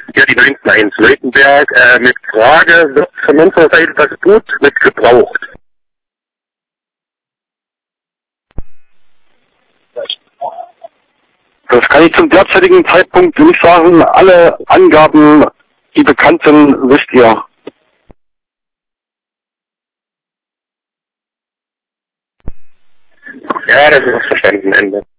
Ja, die 91 Leutenberg mit Frage, wird von unserer Seite das Boot mit gebraucht? Das kann ich zum derzeitigen Zeitpunkt nicht sagen. Alle Angaben, die bekannt sind, wisst ihr. Ja, das ist verstanden, Ende.